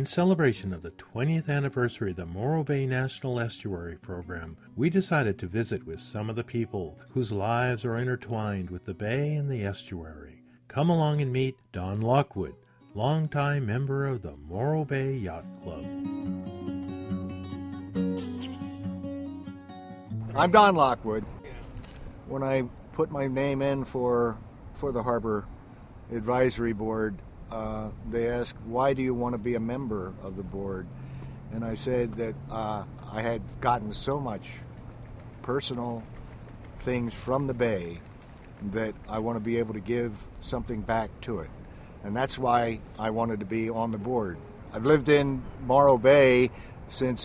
In celebration of the 20th anniversary of the Morro Bay National Estuary Program, we decided to visit with some of the people whose lives are intertwined with the bay and the estuary. Come along and meet Don Lockwood, longtime member of the Morro Bay Yacht Club. I'm Don Lockwood. When I put my name in for the Harbor Advisory Board, they asked, why do you want to be a member of the board? And I said that I had gotten so much personal things from the bay that I want to be able to give something back to it. And that's why I wanted to be on the board. I've lived in Morro Bay since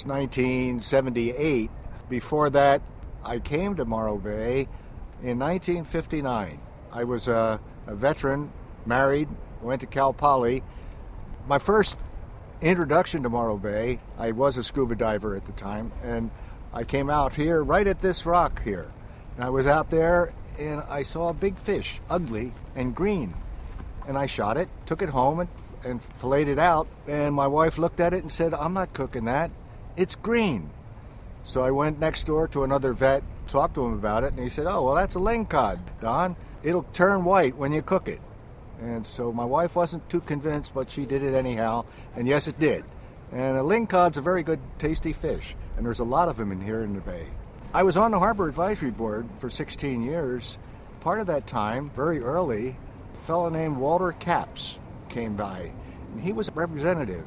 1978. Before that, I came to Morro Bay in 1959. I was a veteran, married, went to Cal Poly. My first introduction to Morro Bay, I was a scuba diver at the time, and I came out here right at this rock here. And I was out there and I saw a big fish, ugly and green. And I shot it, took it home and filleted it out. And my wife looked at it and said, I'm not cooking that. It's green. So I went next door to another vet, talked to him about it, and he said, oh, well, that's a lingcod, Don. It'll turn white when you cook it. And so my wife wasn't too convinced, but she did it anyhow. And yes, it did. And a lingcod's a very good, tasty fish. And there's a lot of them in here in the bay. I was on the Harbor Advisory Board for 16 years. Part of that time, very early, a fellow named Walter Capps came by. And he was a representative.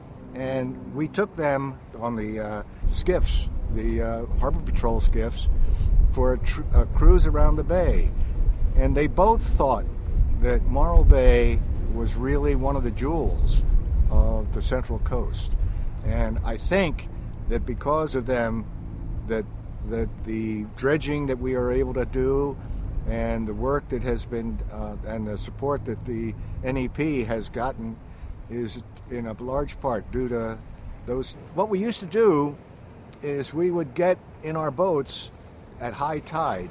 And we took them on the skiffs, the Harbor Patrol skiffs, for a cruise around the bay. And they both thought that Morro Bay was really one of the jewels of the Central Coast. And I think that because of them, that the dredging that we are able to do and the work that has been, and the support that the NEP has gotten is in a large part due to those. What we used to do is we would get in our boats at high tide,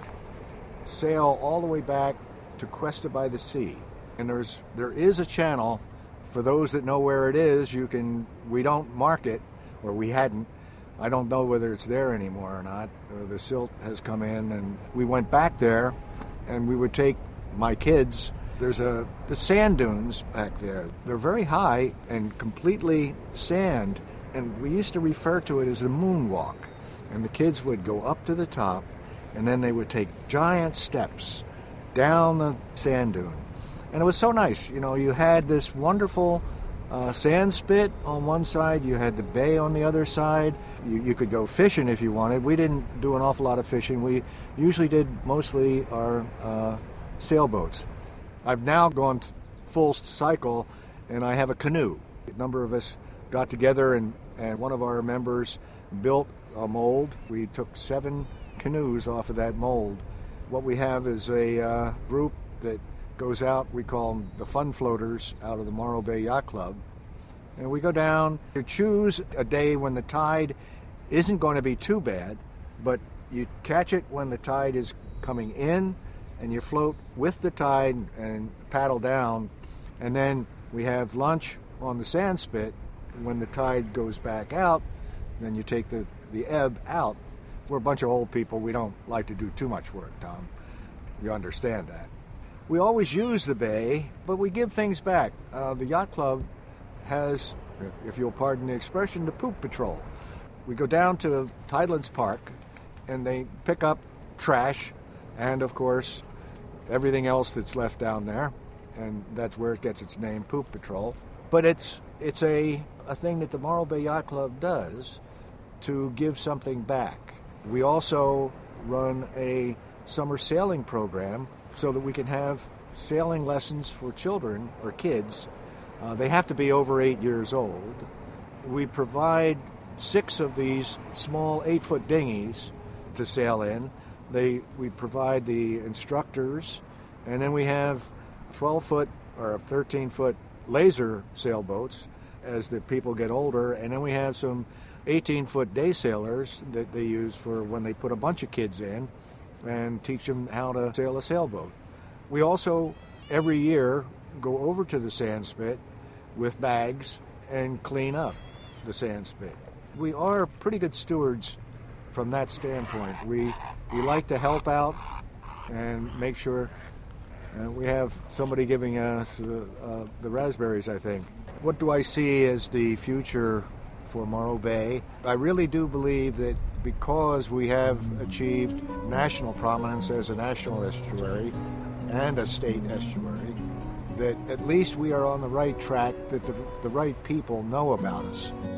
sail all the way back to Cuesta by the Sea. And there is a channel. For those that know where it is, we don't mark it, or we hadn't. I don't know whether it's there anymore or not. The silt has come in, and we went back there, and we would take my kids. There's the sand dunes back there. They're very high and completely sand, and we used to refer to it as the moonwalk. And the kids would go up to the top, and then they would take giant steps down the sand dune. And it was so nice. You know, you had this wonderful sand spit on one side, you had the bay on the other side. You could go fishing if you wanted. We didn't do an awful lot of fishing. We usually did mostly our sailboats. I've now gone full cycle, and I have a canoe. A number of us got together, and one of our members built a mold. We took 7 canoes off of that mold. What we have is a group that goes out, we call them the Fun Floaters, out of the Morro Bay Yacht Club. And we go down to choose a day when the tide isn't going to be too bad, but you catch it when the tide is coming in, and you float with the tide and paddle down. And then we have lunch on the sand spit. When the tide goes back out, then you take the ebb out. We're a bunch of old people. We don't like to do too much work, Tom. You understand that. We always use the bay, but we give things back. The yacht club has, if you'll pardon the expression, the poop patrol. We go down to Tidelands Park, and they pick up trash and, of course, everything else that's left down there, and that's where it gets its name, Poop Patrol. But it's a thing that the Morro Bay Yacht Club does to give something back. We also run a summer sailing program so that we can have sailing lessons for children or kids. They have to be over 8 years old. We provide 6 of these small 8-foot dinghies to sail in. We provide the instructors, and then we have 12-foot or 13-foot laser sailboats as the people get older, and then we have some 18-foot day sailors that they use for when they put a bunch of kids in and teach them how to sail a sailboat. We also, every year, go over to the sand spit with bags and clean up the sand spit. We are pretty good stewards from that standpoint. We like to help out and make sure we have somebody giving us the raspberries, I think. What do I see as the future for Morro Bay? I really do believe that because we have achieved national prominence as a national estuary and a state estuary, that at least we are on the right track, that the right people know about us.